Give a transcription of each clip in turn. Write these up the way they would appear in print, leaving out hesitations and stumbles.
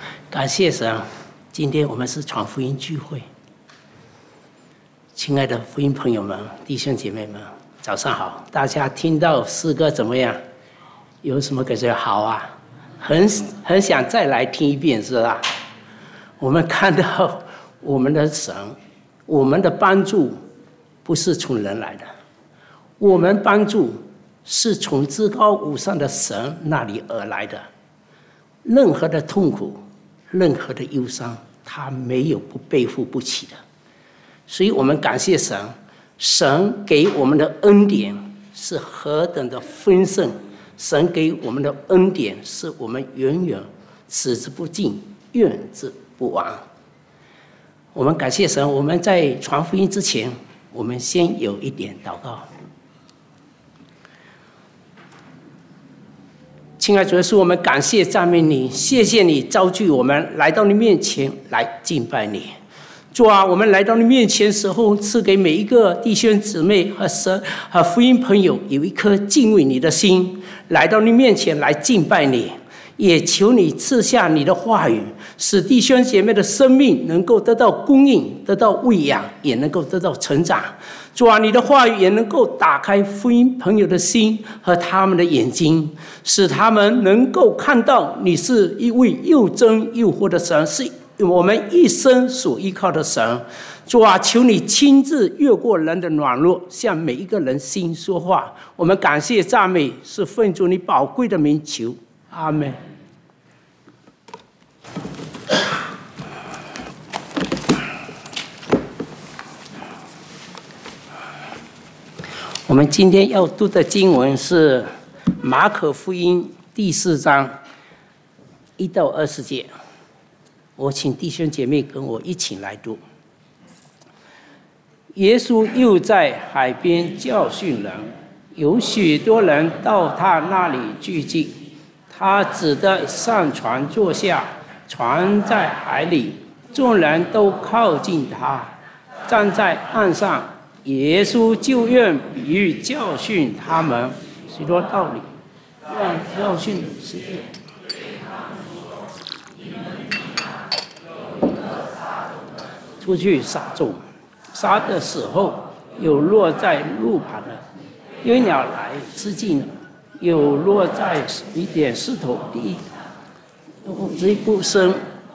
感谢神，今天我们是传福音聚会。亲爱的福音朋友们、弟兄姐妹们，早上好！大家听到诗歌怎么样？有什么感觉？好啊，很想再来听一遍，是吧？我们看到我们的神，我们的帮助不是从人来的，我们帮助是从至高无上的神那里而来的。任何的痛苦，任何的忧伤，他没有不背负不起的。所以我们感谢神，神给我们的恩典是何等的丰盛，神给我们的恩典是我们远远持之不尽，用之不完。我们感谢神，我们在传福音之前，我们先有一点祷告。亲爱的主耶稣，我们感谢赞美你，谢谢你召聚我们来到你面前来敬拜你。主啊，我们来到你面前的时候，赐给每一个弟兄姊妹和福音朋友有一颗敬畏你的心，来到你面前来敬拜你。也求你赐下你的话语，使弟兄姐妹的生命能够得到供应，得到喂养，也能够得到成长。主啊，你的话语也能够打开福音朋友的心和他们的眼睛，使他们能够看到你是一位又真又活的神，是我们一生所依靠的神。主啊，求你亲自越过人的软弱，向每一个人心说话。我们感谢赞美，是奉主你宝贵的名求，阿们。我们今天要读的经文是马可福音第4章1到20节。我请弟兄姐妹跟我一起来读。耶稣又在海边教训人，有许多人到他那里聚集，他只得上船坐下，船在海里，众人都靠近他，站在岸上。耶稣就用比喻教训他们许多道理，让教训是出去撒种，撒的时候有落在路旁的，有鸟来吃尽了；有落在一点石头地，枝不生。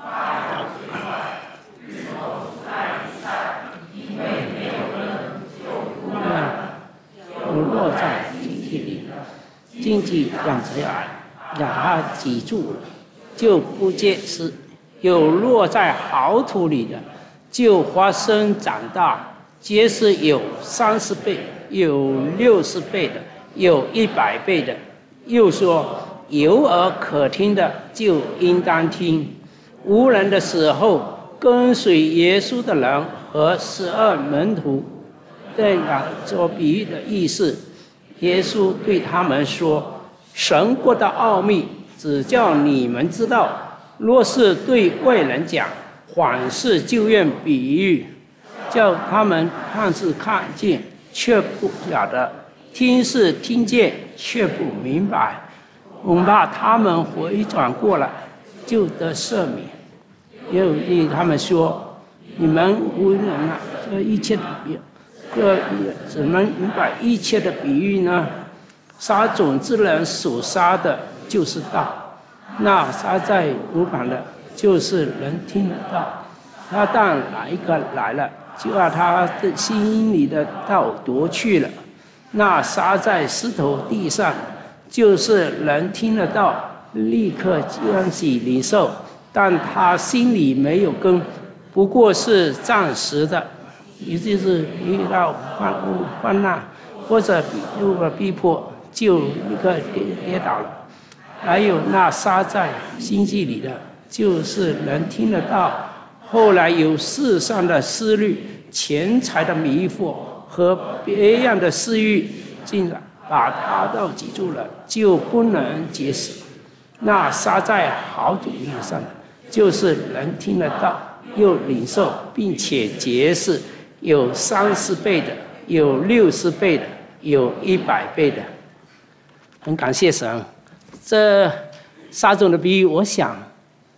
有落在荆棘里，荆棘养起来，让它挤住了，就不结实；有落在好土里的，就发生长大，结实有30倍，有60倍的，有100倍的。又说，有耳可听的，就应当听。无人的时候，跟随耶稣的人和12门徒这样做比喻的意思，耶稣对他们说：神国的奥秘只叫你们知道，若是对外人讲，反是就用比喻，叫他们看是看见，却不晓得；听是听见，却不明白。恐怕他们回转过来，就得赦免。又对他们说：你们为人啊，这一切的比喻，这怎么明白一切的比喻呢？撒种之人所撒的就是道，那撒在路旁的，就是人听得到。他但哪一个来了，就把他的心里的道夺去了。那撒在石头地上，就是人听得到，立刻欢喜领受，但他心里没有根，不过是暂时的，也就是遇到患难或者受了逼迫，就立刻跌倒了。还有那撒在心际里的，就是人听得到，后来有世上的思虑、钱财的迷惑和别样的私欲，竟然把他都挤住了，就不能结实。那撒在好土地上的，就是人听得到，又领受，并且结实，有30倍的，有60倍的，有100倍的。很感谢神，这撒种的比喻，我想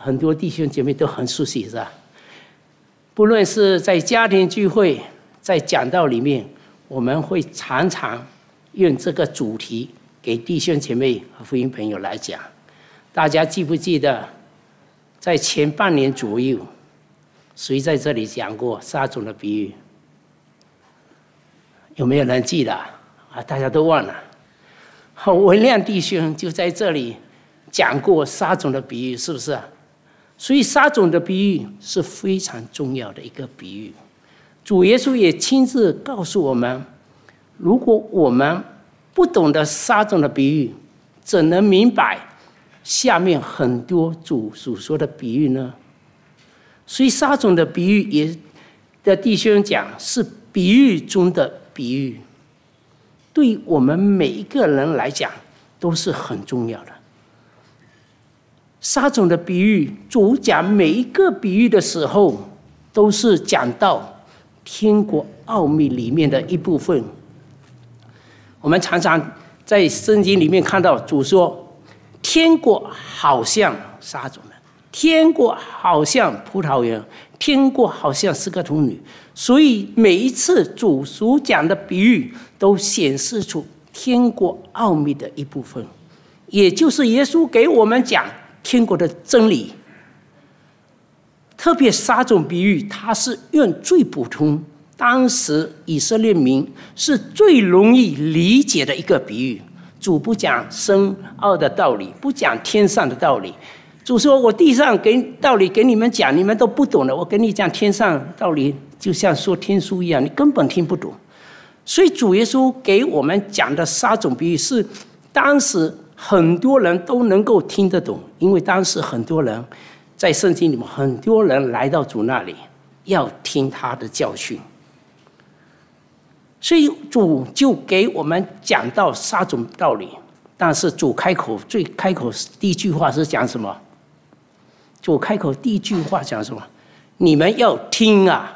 很多弟兄姐妹都很熟悉，是吧？不论是在家庭聚会，在讲道里面，我们会常常用这个主题给弟兄姐妹和福音朋友来讲。大家记不记得，在前半年左右，谁在这里讲过撒种的比喻？有没有人记得啊？大家都忘了。文亮弟兄就在这里讲过撒种的比喻，是不是？所以撒种的比喻是非常重要的一个比喻。主耶稣也亲自告诉我们，如果我们不懂得撒种的比喻，怎能明白下面很多主所说的比喻呢？所以撒种的比喻也的弟兄讲是比喻中的比喻，对我们每一个人来讲都是很重要的。撒种的比喻，主讲每一个比喻的时候，都是讲到天国奥秘里面的一部分。我们常常在圣经里面看到主说，天国好像撒种的，天国好像葡萄园，天国好像是个童女。所以每一次主所讲的比喻都显示出天国奥秘的一部分，也就是耶稣给我们讲天国的真理。特别撒种比喻，它是用最普通，当时以色列民是最容易理解的一个比喻。主不讲深奥的道理，不讲天上的道理。主说，我地上道理给你们讲，你们都不懂的，我跟你讲天上道理，就像说天书一样，你根本听不懂。所以主耶稣给我们讲的撒种比喻，是当时很多人都能够听得懂，因为当时很多人在圣经里面，很多人来到主那里要听他的教训，所以主就给我们讲到撒种道理。但是主开口第一句话是讲什么？主开口第一句话讲什么？你们要听啊！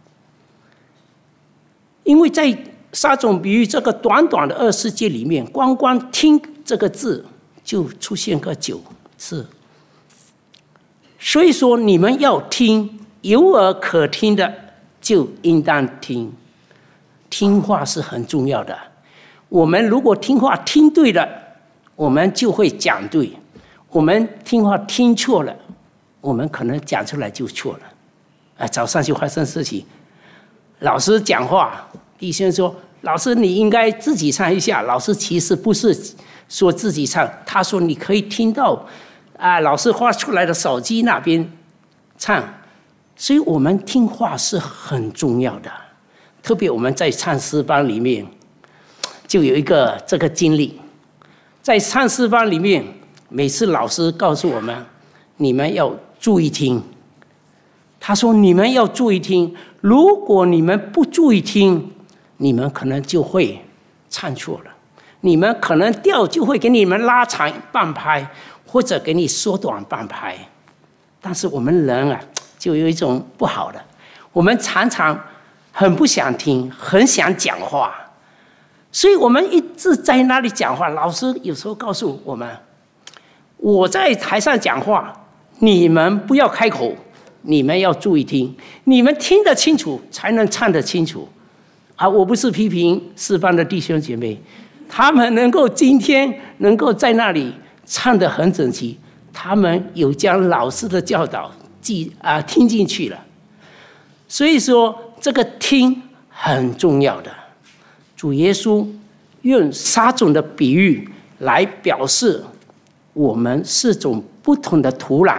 因为在撒种比喻这个短短的20节里面，光听这个字就出现个9次。所以说你们要听，有耳可听的就应当听。听话是很重要的。我们如果听话听对了，我们就会讲对；我们听话听错了，我们可能讲出来就错了。早上就发生事情，老师讲话，弟兄说：“老师，你应该自己唱一下。”老师其实不是说自己唱，他说你可以听到老师发出来的手机那边唱。所以我们听话是很重要的。特别我们在唱诗班里面就有一个这个经历，在唱诗班里面，每次老师告诉我们，你们要注意听。他说你们要注意听，如果你们不注意听，你们可能就会唱错了，你们可能调就会给你们拉长半拍，或者给你缩短半拍。但是我们人就有一种不好的，我们常常很不想听，很想讲话，所以我们一直在那里讲话。老师有时候告诉我们，我在台上讲话，你们不要开口，你们要注意听，你们听得清楚才能唱得清楚。我不是批评诗班的弟兄姐妹，他们能够今天能够在那里唱得很整齐，他们有将老师的教导听进去了。所以说这个听很重要的。主耶稣用撒种的比喻来表示我们是种不同的土壤，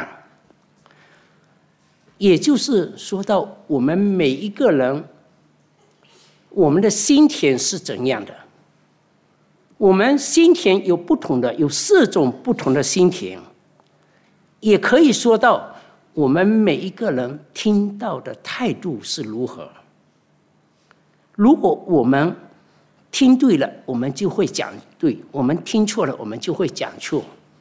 也就是说到我们每一个人，我们的心田是怎样的。我们心田有不同的，有4种不同的心田。也可以说到我们每一个人听到的态度是如何。如果我们听对了，我们就会讲对；我们听错了，我们就会讲错。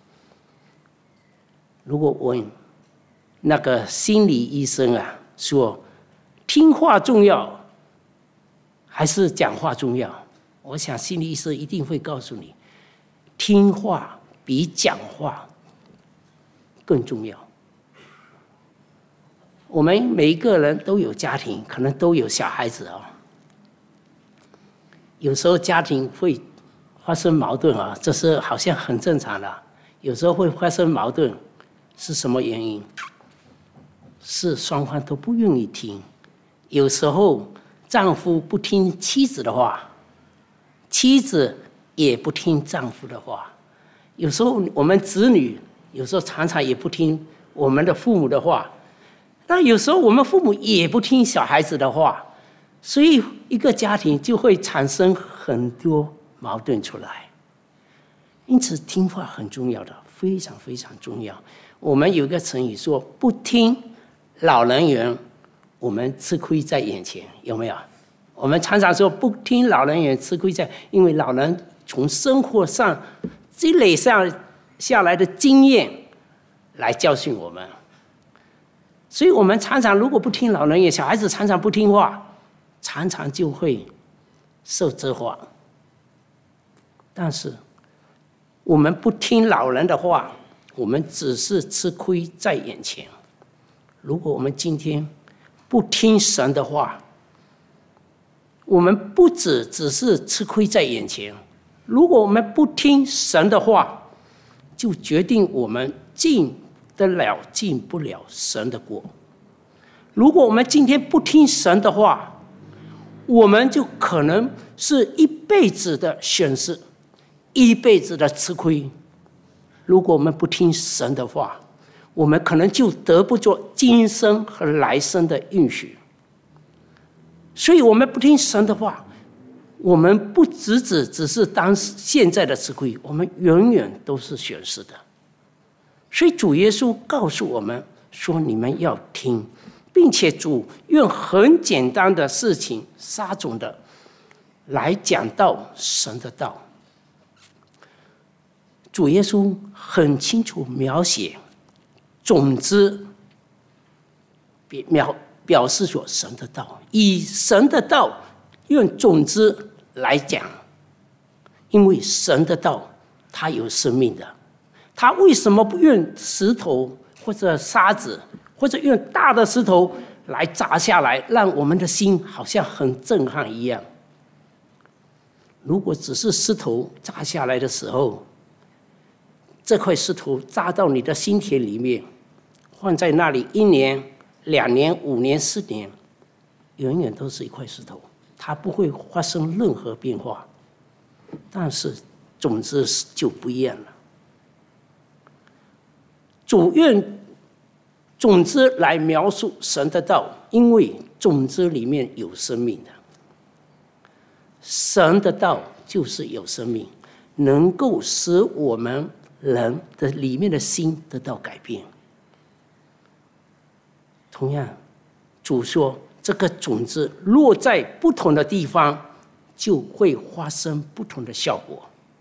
如果问那个心理医生说听话重要还是讲话重要，我想心理医生一定会告诉你，听话比讲话更重要。 我们每一个人都有家庭，可能都有小孩子啊。有时候家庭会发生矛盾啊，这是好像很正常的。有时候会发生矛盾，是什么原因？是双方都不愿意听。有时候丈夫不听妻子的话，妻子也不听丈夫的话。有时候我们子女有时候常常也不听我们的父母的话，那有时候我们父母也不听小孩子的话，所以一个家庭就会产生很多矛盾出来。因此听话很重要的，非常非常重要。我们有一个成语说，不听老人言，我们吃亏在眼前，有没有？我们常常说不听老人言，吃亏在，因为老人从生活上积累下来的经验来教训我们。所以我们常常如果不听老人言，小孩子常常不听话，常常就会受责罚。但是我们不听老人的话，我们只是吃亏在眼前。如果我们今天不听神的话，我们不只是吃亏在眼前。如果我们不听神的话，就决定我们进不了神的国。如果我们今天不听神的话，我们就可能是一辈子的损失，一辈子的吃亏。如果我们不听神的话，我们可能就得不着今生和来生的应许。所以我们不听神的话，我们不只是当现在的吃亏，我们永远都是损失的。所以主耶稣告诉我们说，你们要听，并且主用很简单的事情撒种的来讲到神的道。主耶稣很清楚描写种子，表示说神的道，以神的道用种子来讲，因为神的道它有生命的。他为什么不用石头或者沙子，或者用大的石头来砸下来，让我们的心好像很震撼一样？如果只是石头砸下来的时候，这块石头砸到你的心田里面，放在那里1年、2年、5年、4年，永远都是一块石头，它不会发生任何变化。但是种子就不一样了。主用种子来描述神的道，因为种子里面有生命的。神的道就是有生命，能够使我们人的里面的心得到改变。同样，主说这个种子落在不同的地方，就会发生不同的效果。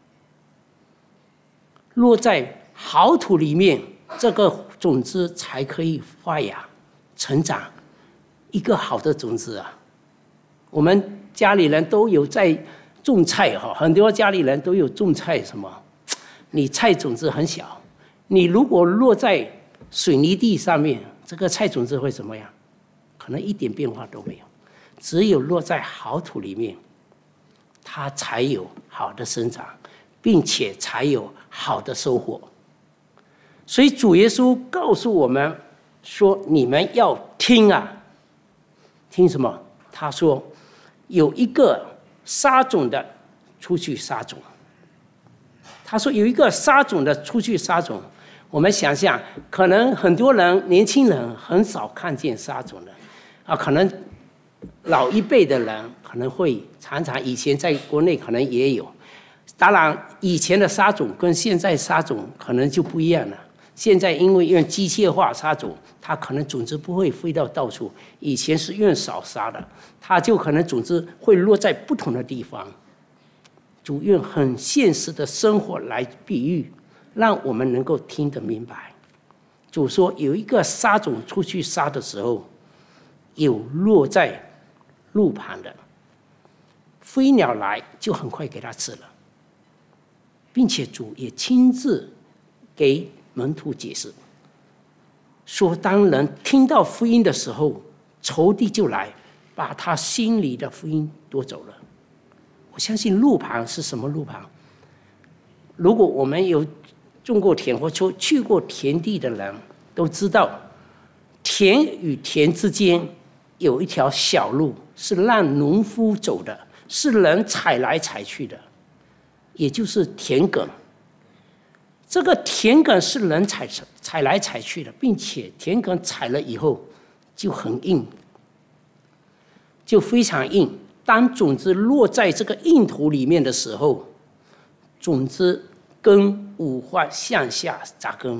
落在好土里面，这个种子才可以发芽成长。一个好的种子啊，我们家里人都有在种菜哈，很多家里人都有种菜。什么？你菜种子很小，你如果落在水泥地上面，这个菜种子会怎么样？可能一点变化都没有。只有落在好土里面，它才有好的生长，并且才有好的收获。所以主耶稣告诉我们说，你们要听啊。听什么？他说有一个撒种的出去撒种。他说有一个撒种的出去撒种。我们想象，可能很多人年轻人很少看见撒种的啊，可能老一辈的人可能会常常，以前在国内可能也有。当然以前的撒种跟现在撒种可能就不一样了。现在因为用机械化撒种，它可能种子不会飞到到处，以前是用手撒的，它就可能种子会落在不同的地方。主用很现实的生活来比喻，让我们能够听得明白。主说有一个撒种出去撒的时候，有落在路旁的，飞鸟来就很快给它吃了，并且主也亲自给门徒解释。 说当人听到福音的时候，仇敌就来把他心里的福音夺走了。我相信路旁是什么路旁？如果我们有种过田或去过田地的人都知道，田与田之间有一条小路是让农夫走的，是人踩来踩去的，也就是田埂。这个田埂是人踩来踩去的，并且田埂踩了以后就很硬，就非常硬。当种子落在这个硬土里面的时候，种子根无法向下扎根，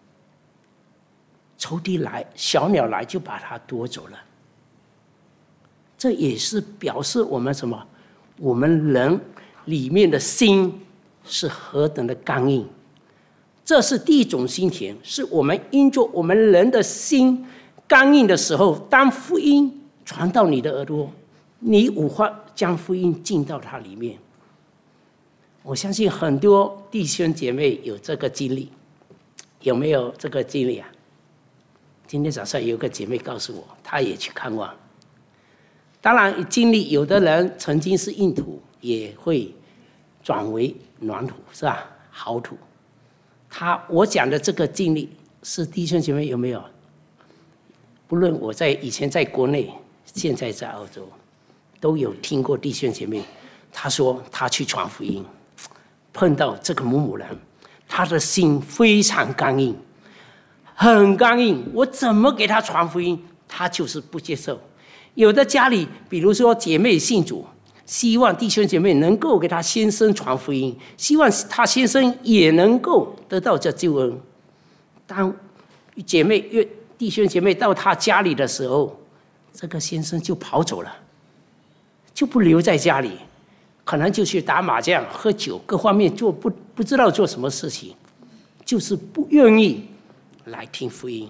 仇敌来，小鸟来就把它夺走了。这也是表示我们什么？我们人里面的心是何等的刚硬。这是第一种心田，是我们因着我们人的心刚硬的时候，当福音传到你的耳朵，你无法将福音进到它里面。我相信很多弟兄姐妹有这个经历，有没有这个经历啊？今天早上有个姐妹告诉我，她也去看望。当然，经历有的人曾经是硬土，也会转为软土，是吧？好土。我讲的这个经历是弟兄姐妹有没有？不论我以前在国内，现在在澳洲，都有听过弟兄姐妹，他说他去传福音，碰到这个母人，他的心非常刚硬，很刚硬。我怎么给他传福音，他就是不接受。有的家里，比如说姐妹信主，希望弟兄姐妹能够给他先生传福音，希望他先生也能够得到这救恩。当弟兄姐妹到他家里的时候，这个先生就跑走了，就不留在家里，可能就去打麻将、喝酒，各方面做不知道做什么事情，就是不愿意来听福音，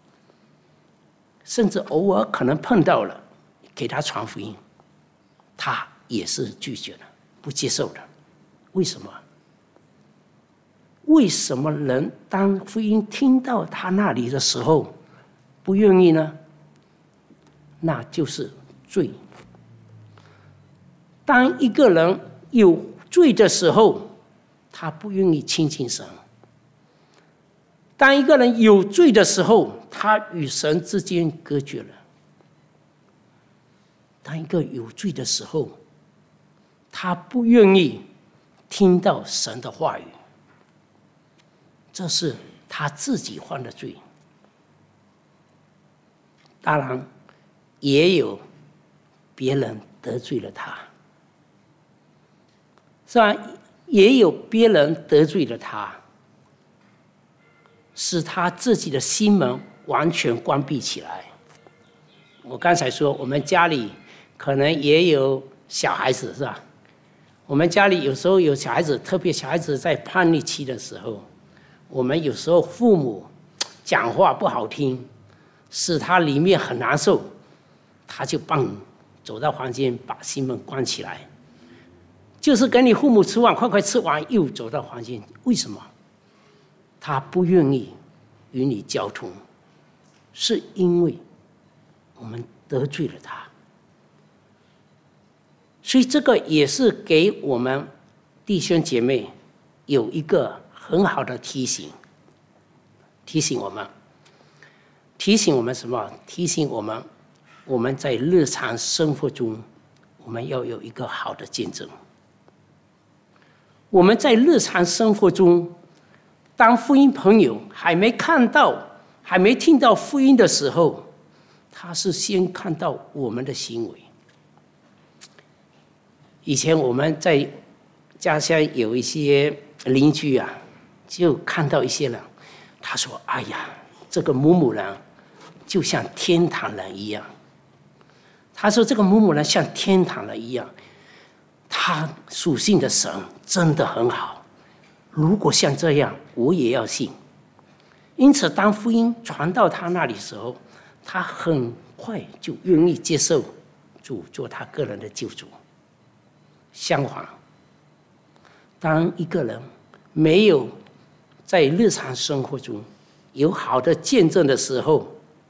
甚至偶尔可能碰到了，给他传福音，他也是拒绝的，不接受的。为什么？为什么人当福音听到他那里的时候不愿意呢？那就是罪。当一个人有罪的时候，他不愿意亲近神。当一个人有罪的时候，他与神之间隔绝了。当一个有罪的时候，他不愿意听到神的话语，这是他自己犯的罪。当然，也有别人得罪了他，是吧？也有别人得罪了他，使他自己的心门完全关闭起来。我刚才说，我们家里可能也有小孩子，是吧？我们家里有时候有小孩子，特别小孩子在叛逆期的时候，我们有时候父母讲话不好听，使他里面很难受，他就走到房间，把心门关起来，就是跟你父母吃完，快吃完，又走到房间。为什么？他不愿意与你交通，是因为我们得罪了他。所以这个也是给我们弟兄姐妹有一个很好的提醒，提醒我们什么？提醒我们在日常生活中，我们要有一个好的见证。我们在日常生活中，当福音朋友还没看到、还没听到福音的时候，他是先看到我们的行为。以前我们在家乡有一些邻居啊，就看到一些人，他说：“哎呀，这个某人就像天堂人一样。”他说：“这个某人像天堂人一样，他属性的神真的很好。如果像这样，我也要信。”因此，当福音传到他那里的时候，他很快就愿意接受主做他个人的救主。相反，当一个人没有在日常生活中有好的见证的时候，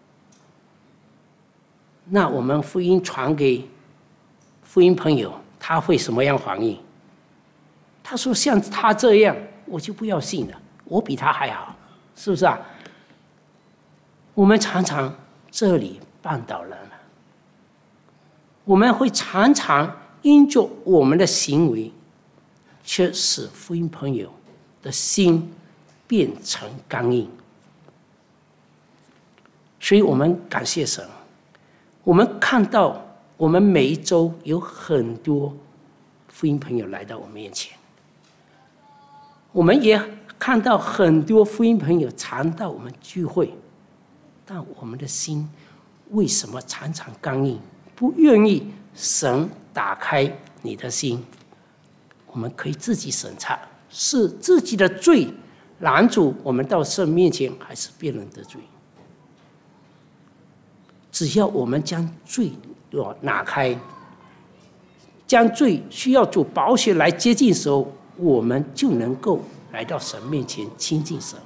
那我们福音传给福音朋友，他会什么样反应？他说像他这样，我就不要信了，我比他还好，是不是啊？我们常常这里绊倒人了，我们会常常因着我们的行为，却使福音朋友的心变成刚硬。所以我们感谢神，我们看到我们每一周有很多福音朋友来到我们面前，我们也看到很多福音朋友常到我们聚会，但我们的心为什么常常刚硬，不愿意神打开你的心？我们可以自己审查，是自己的罪拦阻我们到神面前，还是别人的罪？只要我们将罪拿开，将罪需要主宝血来接近的时候，我们就能够来到神面前亲近神。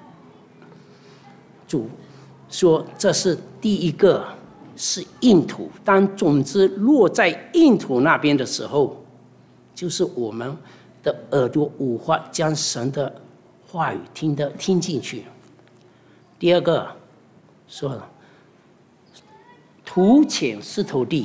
主说这是第一个，是硬土。当种子落在硬土那边的时候，就是我们的耳朵无法将神的话语听进去。第二个说土浅石头地。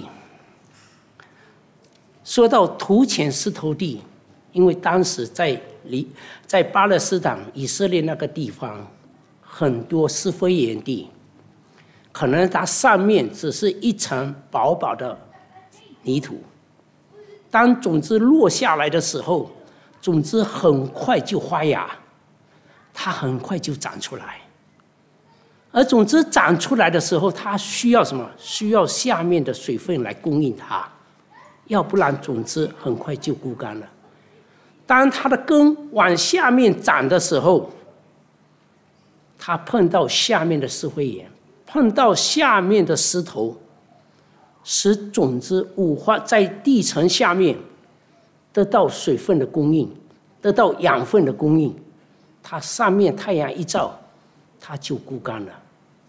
说到土浅石头地，因为当时在巴勒斯坦以色列那个地方，很多是非炎地，可能它上面只是一层薄薄的泥土，当种子落下来的时候，种子很快就发芽，它很快就长出来。而种子长出来的时候，它需要什么？需要下面的水分来供应它，要不然种子很快就枯干了。当它的根往下面长的时候，它碰到下面的石灰岩，碰到下面的石头，使种子无法在地层下面得到水分的供应，得到养分的供应，它上面太阳一照，它就枯干了。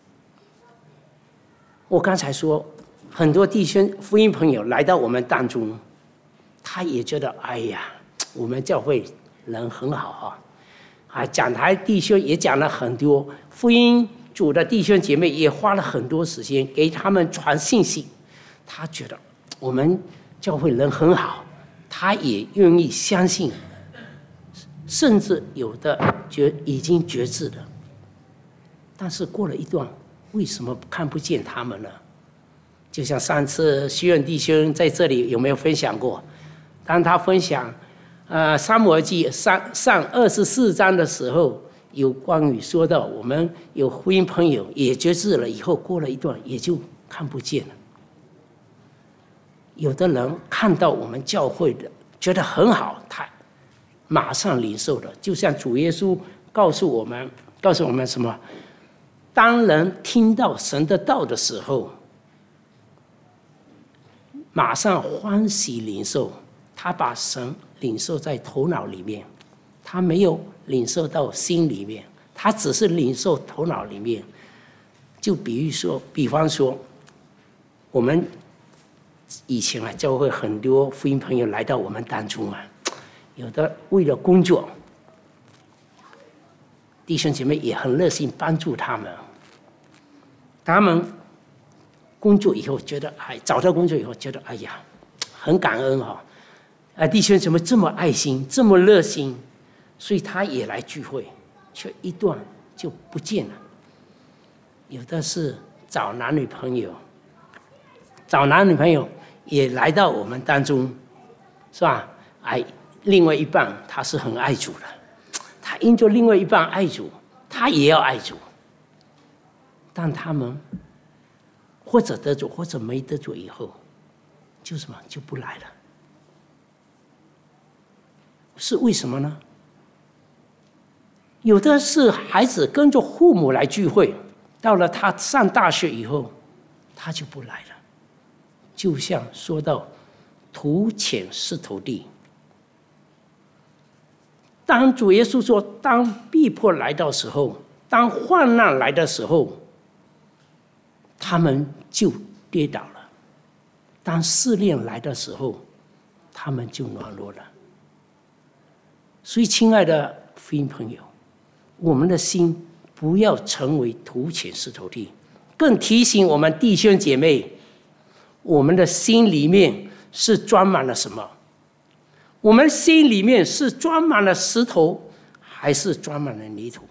我刚才说，很多弟兄福音朋友来到我们当中，他也觉得哎呀，我们教会人很好啊，讲台弟兄也讲了很多，福音组的弟兄姐妹也花了很多时间给他们传信息，他觉得我们教会人很好，他也愿意相信，甚至有的已经决志了。但是过了一段，为什么看不见他们呢？就像上次徐远弟兄在这里有没有分享过？当他分享撒母耳记上24章的时候，有关于说到我们有福音朋友也决志了以后，过了一段也就看不见了。有的人看到我们教会的觉得很好，他马上领受了，就像主耶稣告诉我们什么？当人听到神的道的时候，马上欢喜领受，他把神领受在头脑里面，他没有领受到心里面，他只是领受头脑里面。就比方说，我们以前教会很多福音朋友来到我们当中有的为了工作，弟兄姐妹也很热心帮助他们。他们工作以后觉得找到工作以后觉得哎呀，很感恩弟兄怎么这么爱心，这么热心，所以他也来聚会，却一段就不见了。有的是找男女朋友也来到我们当中，是吧？另外一半他是很爱主的，他因着另外一半爱主，他也要爱主。但他们或者得主或者没得主以后，就不来了。是为什么呢？有的是孩子跟着父母来聚会，到了他上大学以后，他就不来了。就像说到土浅石头地，当主耶稣说当逼迫来到时候， 当患难来的时候，他们就跌倒了；当试炼来的时候，他们就软弱了。所以，亲爱的福音朋友，我们的心不要成为土浅石头地，更提醒我们弟兄姐妹，我们的心里面是装满了什么？我们心里面是装满了石头，还是装满了泥土？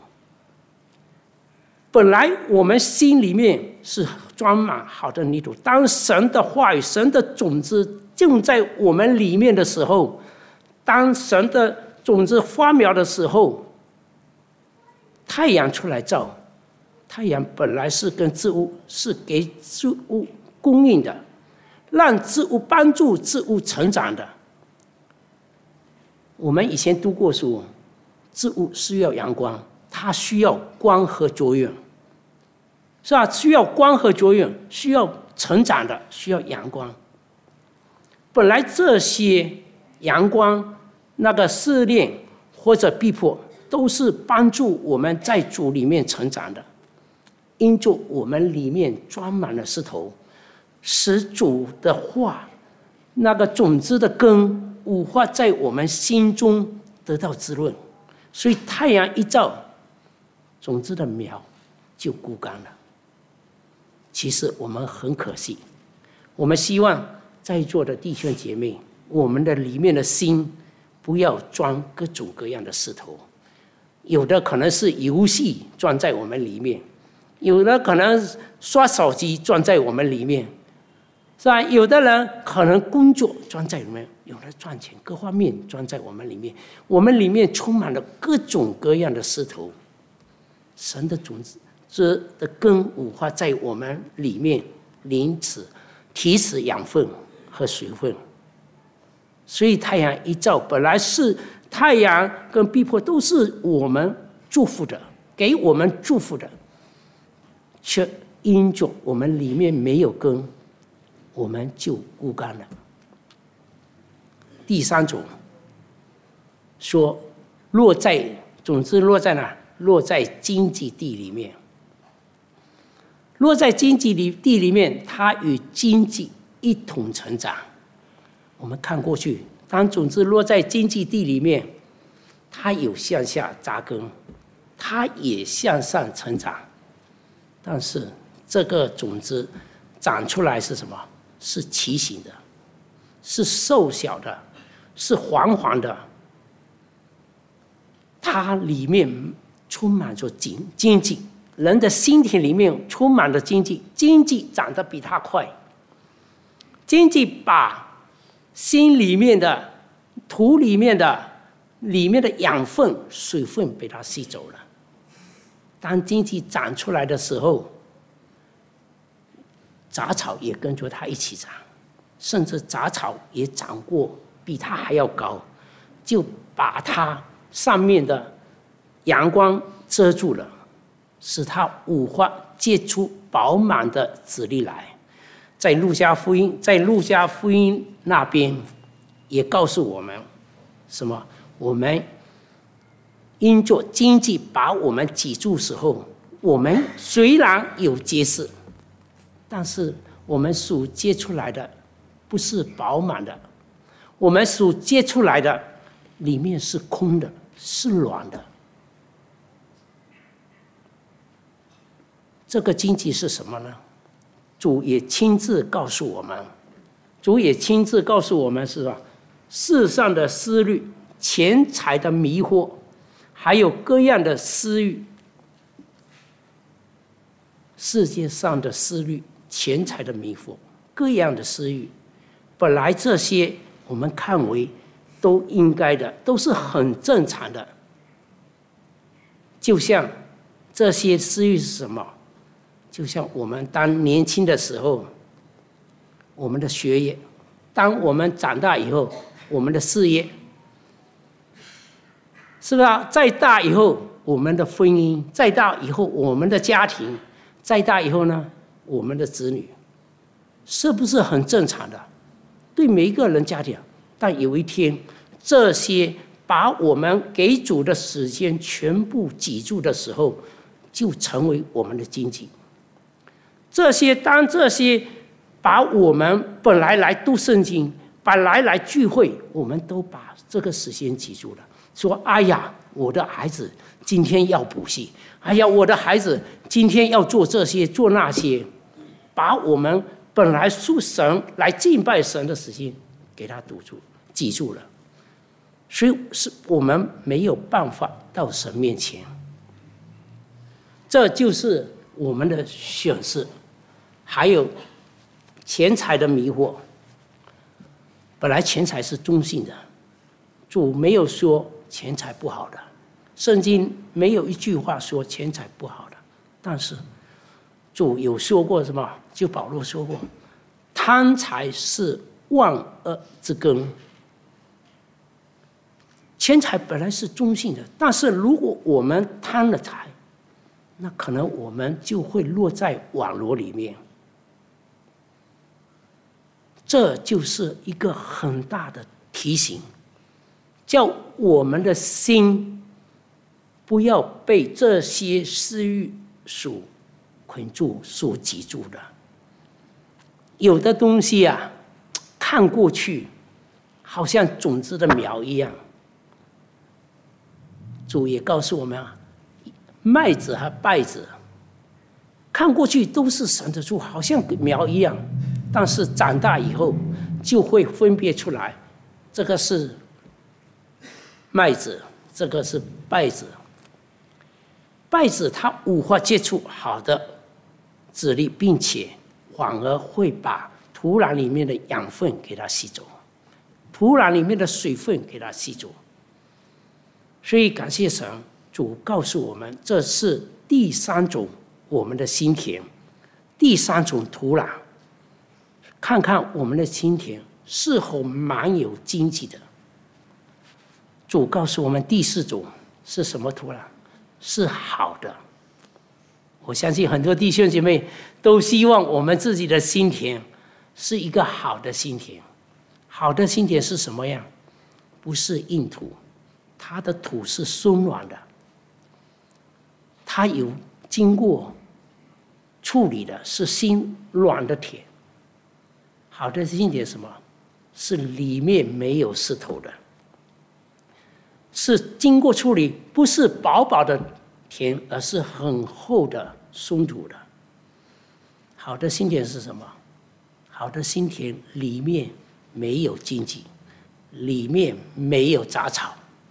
本来我们心里面是装满好的泥土，当神的话语、神的种子种在我们里面的时候，当神的种子发苗的时候，太阳出来照，太阳本来是跟植物是给植物供应的，让植物帮助植物成长的。我们以前读过书，植物需要阳光，它需要光合作用，是吧？需要光合作用，需要成长的，需要阳光。本来这些阳光、那个试炼或者逼迫，都是帮助我们在主里面成长的。因着我们里面装满了石头，使主的话那个种子的根无法在我们心中得到滋润，所以太阳一照，种子的苗就枯干了。其实我们很可惜，我们希望在座的弟兄姐妹，我们的里面的心不要装各种各样的石头，有的可能是游戏装在我们里面，有的可能刷手机装在我们里面，是吧？有的人可能工作装在里面，有的赚钱，各方面装在我们里面。我们里面充满了各种各样的石头，神的种子的根无法在我们里面提取养分和水分。所以太阳一照，本来是太阳跟逼迫都是我们祝福的，给我们祝福的，却因着我们里面没有根，我们就枯干了。第三种说，种子落在哪？落在荆棘地里面。落在荆棘地里面，它与荆棘一同成长。我们看过去，当种子落在荆棘地里面，它有向下扎根，它也向上成长。但是这个种子长出来是什么？是畸形的，是瘦小的，是黄黄的。它里面充满着荆棘，人的心体里面充满了荆棘，荆棘长得比它快。荆棘把心里面的、土里面的养分、水分被它吸走了。当荆棘长出来的时候，杂草也跟着它一起长，甚至杂草也长过比它还要高，就把它上面的阳光遮住了，使它无法结出饱满的籽粒来。在路加福音那边也告诉我们什么？我们因着荆棘把我们挤住时候，我们虽然有结实，但是我们所结出来的不是饱满的，我们所结出来的里面是空的，是软的。这个荆棘是什么呢？主也亲自告诉我们，是吧？世上的思虑、钱财的迷惑，还有各样的私欲。世界上的思虑、钱财的迷惑，各样的私欲，本来这些我们看为都应该的，都是很正常的。就像这些私欲是什么？就像我们当年轻的时候，我们的学业；当我们长大以后，我们的事业，是不是啊？再大以后，我们的婚姻；再大以后，我们的家庭；再大以后呢，我们的子女，是不是很正常的？对每一个人家庭，但有一天，这些把我们给主的时间全部挤住的时候， 就成为我们的荆棘。当这些把我们本来来读圣经，本来聚会，我们都把这个时间记住了，说：哎呀，我的孩子今天要补习，哎呀，我的孩子今天要做这些做那些，把我们本来属神来敬拜神的时间给他记住了，所以是我们没有办法到神面前。这就是我们的选择，还有钱财的迷惑。本来钱财是中性的，主没有说钱财不好的，圣经没有一句话说钱财不好的，但是主有说过什么？就保罗说过，贪财是万恶之根。钱财本来是中性的，但是如果我们贪了财，那可能我们就会落在网络里面。这就是一个很大的提醒，叫我们的心不要被这些私欲所捆住、所挤住的。有的东西啊，看过去好像种子的苗一样。主也告诉我们啊，麦子和稗子看过去都是神的树，好像苗一样，但是长大以后就会分别出来，这个是麦子，这个是稗子。稗子它无法接触好的籽粒，并且反而会把土壤里面的养分给它吸走，土壤里面的水分给它吸走。所以感谢神，主告诉我们，这是第三种我们的心田，第三种土壤。看看我们的心田是否蛮有荆棘的。主告诉我们，第四种是什么土壤？是好的。我相信很多弟兄姐妹都希望我们自己的心田是一个好的心田。好的心田是什么样？不是硬土，它的土是松软的，它有经过处理的，是新软的田。好的心田是什么？是里面没有石头的，是经过处理，不是薄薄的田，而是很厚的松土的。好的心田是什么？好的心田里面没有荆棘，里面没有杂草，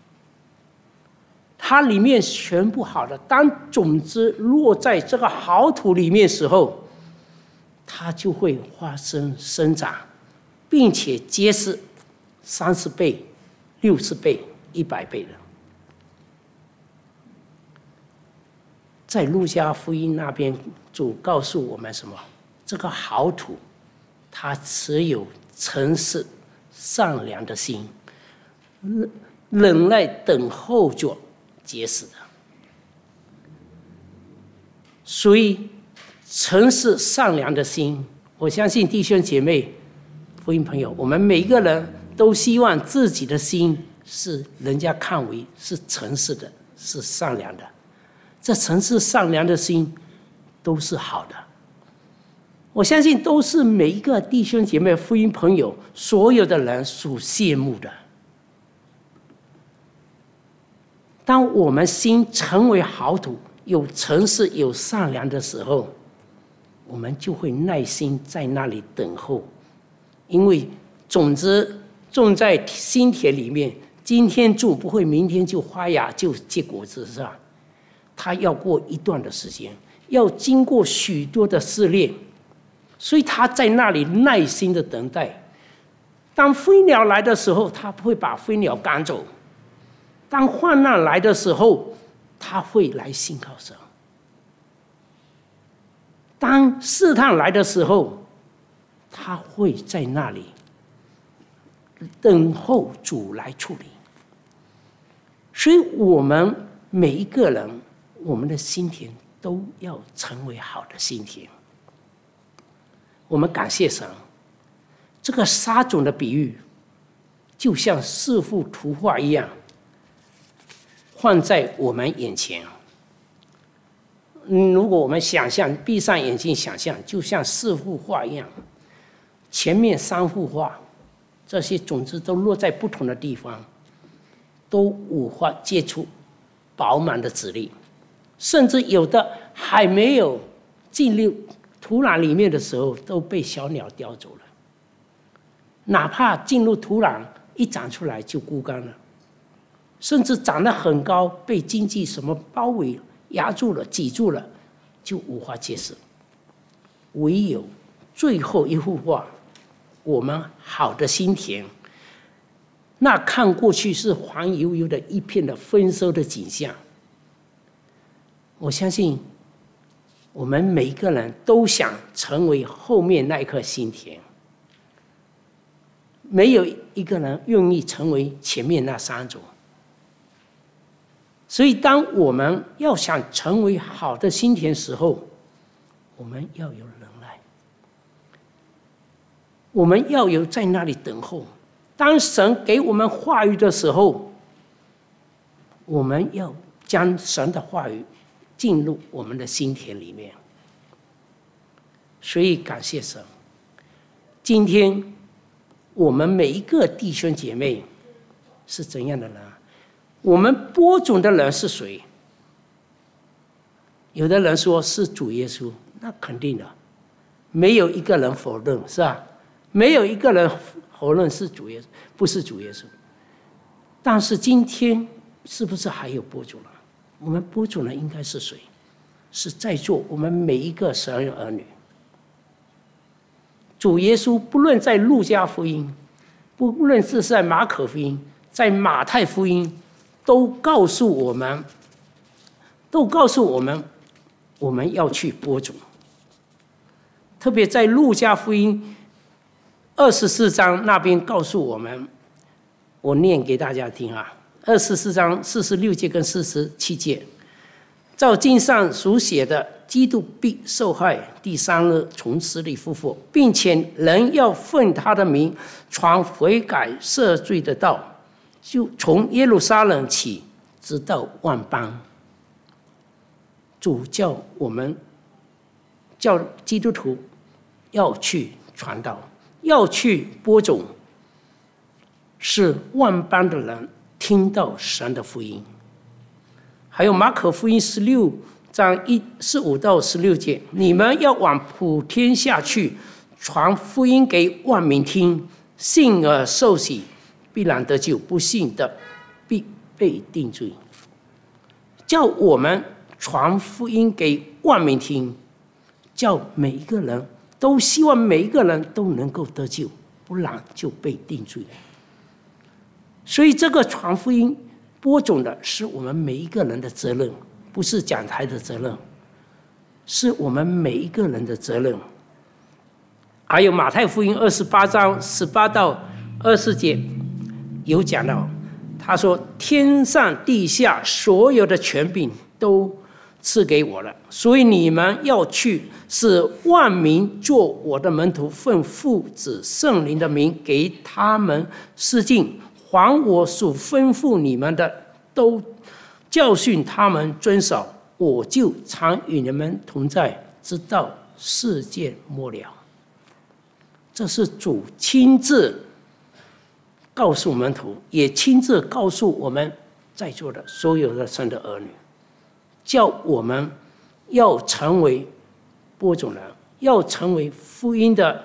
它里面全部好的。当种子落在这个好土里面的时候，它就会发生生长，并且结实30倍、60倍、100倍的。在路加福音那边，主告诉我们什么？这个好土，它只有诚实、善良的心，忍耐等候着结实的。所以诚实善良的心，我相信弟兄姐妹、福音朋友，我们每一个人都希望自己的心是人家看为是诚实的，是善良的。这诚实善良的心都是好的，我相信都是每一个弟兄姐妹、福音朋友所有的人所羡慕的。当我们心成为好土，有诚实、有善良的时候，我们就会耐心在那里等候，因为种子种在心田里面，今天种不会明天就发芽就结果子上，它要过一段的时间，要经过许多的试炼，所以他在那里耐心的等待。当飞鸟来的时候，他会把飞鸟赶走；当患难来的时候，他会来信靠神；当试探来的时候，他会在那里等候主来处理。所以我们每一个人，我们的心田都要成为好的心田。我们感谢神，这个撒种的比喻就像四幅图画一样，放在我们眼前。 如果我们想象，闭上眼睛想象，就像4幅画一样，前面3幅画，这些种子都落在不同的地方，都无法结出饱满的籽粒，甚至有的还没有进入土壤里面的时候，都被小鸟叼走了。哪怕进入土壤，一长出来就枯干了，甚至长得很高，被荆棘什么包围、压住了、挤住了，就无法结实。唯有最后一幅画，我们好的心田，那看过去是黄油油的一片的丰收的景象。我相信我们每一个人都想成为后面那一颗心田，没有一个人愿意成为前面那3种。所以当我们要想成为好的心田时候，我们要有忍耐，我们要有在那里等候。当神给我们话语的时候，我们要将神的话语进入我们的心田里面。所以感谢神，今天我们每一个弟兄姐妹是怎样的人？我们播种的人是谁？有的人说是主耶稣，那肯定的，没有一个人否认，是吧？没有一个人否认是主耶稣，不是主耶稣。但是今天是不是还有播种人？我们播种人应该是谁？是在座我们每一个神儿女。主耶稣不论在路加福音，不论是在马可福音，在马太福音，都告诉我们，我们要去播种。特别在路加福音24章那边告诉我们，我念给大家听啊，24章46节跟47节，照经上所写的，基督必受害，第3日从死里复活，并且人要奉他的名传悔改赦罪的道，就从耶路撒冷起，直到万邦。主叫我们，叫基督徒要去传道，要去播种，使万邦的人听到神的福音。还有马可福音16章15到16节，你们要往普天下去，传福音给万民听，信而受洗，必然得救；不信的，必被定罪。叫我们传福音给万民听，叫每一个人都希望每一个人都能够得救，不然就被定罪。所以这个传福音播种的是我们每一个人的责任，不是讲台的责任，是我们每一个人的责任。还有马太福音28章18到20节有讲到，他说天上地下所有的权柄都赐给我了，所以你们要去，使万民做我的门徒，奉父子圣灵的名给他们施浸，凡我所吩咐你们的，都教训他们遵守，我就常与你们同在，直到世界末了。这是主亲自告诉门徒，也亲自告诉我们在座的所有的神的儿女，叫我们要成为播种人，要成为福音的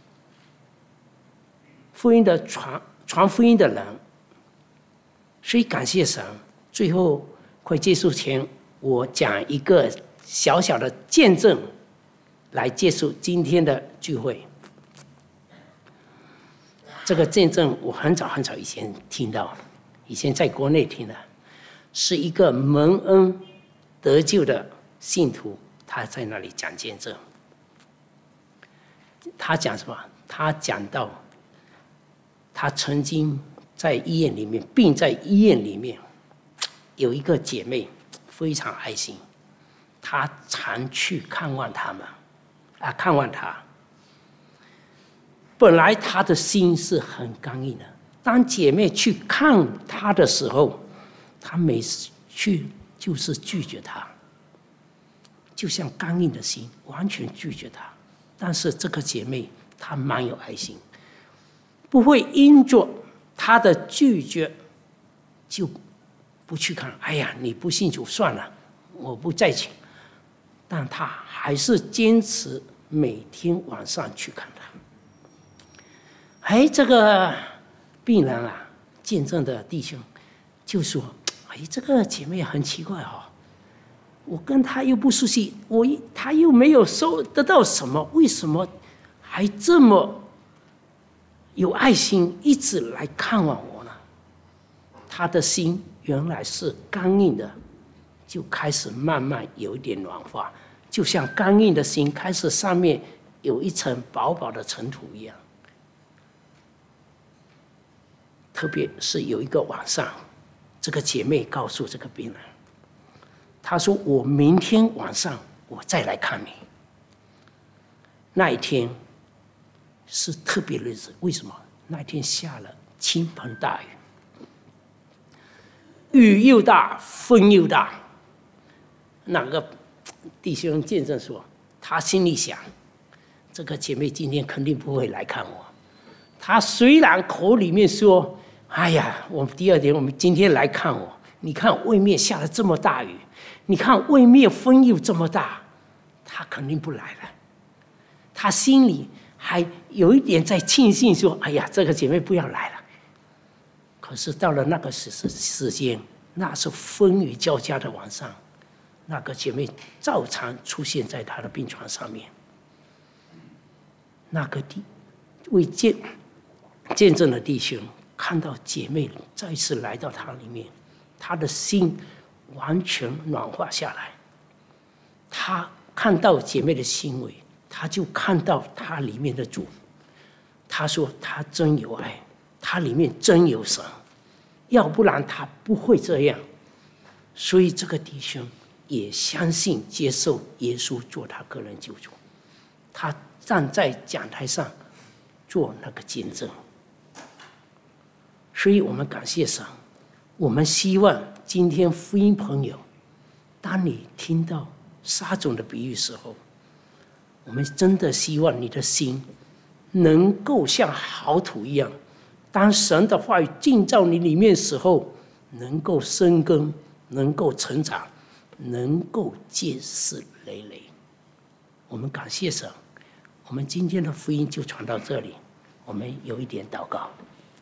传福音的人。所以感谢神。最后快结束前，我讲一个小小的见证来结束今天的聚会。这个见证我很早以前听到，以前在国内听的，是一个蒙恩得救的信徒，他在那里讲见证。他讲什么？他讲到他曾经在医院里面，病在医院里面，有一个姐妹非常爱心，他常去看望他们，看望他。本来他的心是很刚硬的，当姐妹去看他的时候，他每次去就是拒绝他， 就像刚硬的心，完全拒绝他。但是这个姐妹她蛮有爱心，不会因着她的拒绝就不去看。哎呀，你不信主算了，我不再请。但她还是坚持每天晚上去看他。这个病人啊，见证的弟兄就说：“这个姐妹很奇怪哦，我跟她又不熟悉，她又没有收得到什么，为什么还这么有爱心，一直来看望我呢？”她的心原来是刚硬的，就开始慢慢有一点软化，就像刚硬的心开始上面有一层薄薄的尘土一样。特别是有一个晚上，这个姐妹告诉这个病人，她说：“我明天晚上我再来看你。”那一天是特别日子，为什么？那一天下了倾盆大雨，雨又大，风又大。那个弟兄见证说，他心里想，这个姐妹今天肯定不会来看我。他虽然口里面说：“哎呀，我们第二天我们今天来看我，你看外面下了这么大雨，你看外面风又这么大，他肯定不来了。”他心里还有一点在庆幸说：“哎呀，这个姐妹不要来了。”可是到了那个时间，那是风雨交加的晚上，那个姐妹照常出现在他的病床上面。那个为见证的弟兄看到姐妹再次来到他里面，他的心完全软化下来。他看到姐妹的行为，他就看到他里面的主。他说他真有爱，他里面真有神，要不然他不会这样。所以这个弟兄也相信接受耶稣做他个人救主，他站在讲台上做那个见证。所以我们感谢神，我们希望今天福音朋友，当你听到撒种的比喻时候，我们真的希望你的心能够像好土一样，当神的话语进到你里面时候，能够生根，能够成长，能够结实累累。我们感谢神，我们今天的福音就传到这里。我们有一点祷告。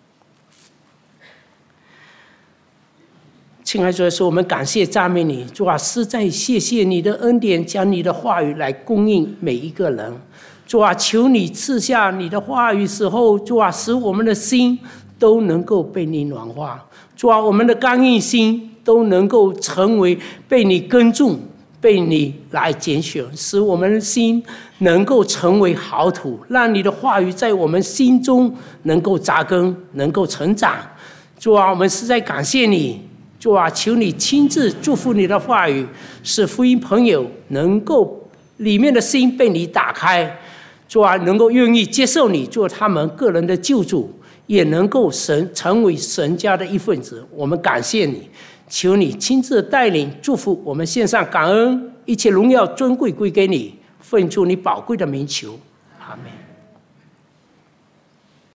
亲爱的主耶稣，我们感谢赞美你，主啊，实在谢谢你的恩典，将你的话语来供应每一个人。主啊，求你赐下你的话语时候，主啊，使我们的心都能够被你暖化。主啊，我们的刚硬心都能够成为被你耕种，被你来拣选，使我们的心能够成为好土，让你的话语在我们心中能够扎根，能够成长。主啊，我们实在感谢你。主啊，求你亲自祝福你的话语，使福音朋友能够里面的心被你打开。主啊，能够愿意接受你做他们个人的救主，也能够成为神家的一份子。我们感谢你，求你亲自带领祝福我们，献上感恩，一切荣耀尊贵归给你，奉主你宝贵的名求，阿们。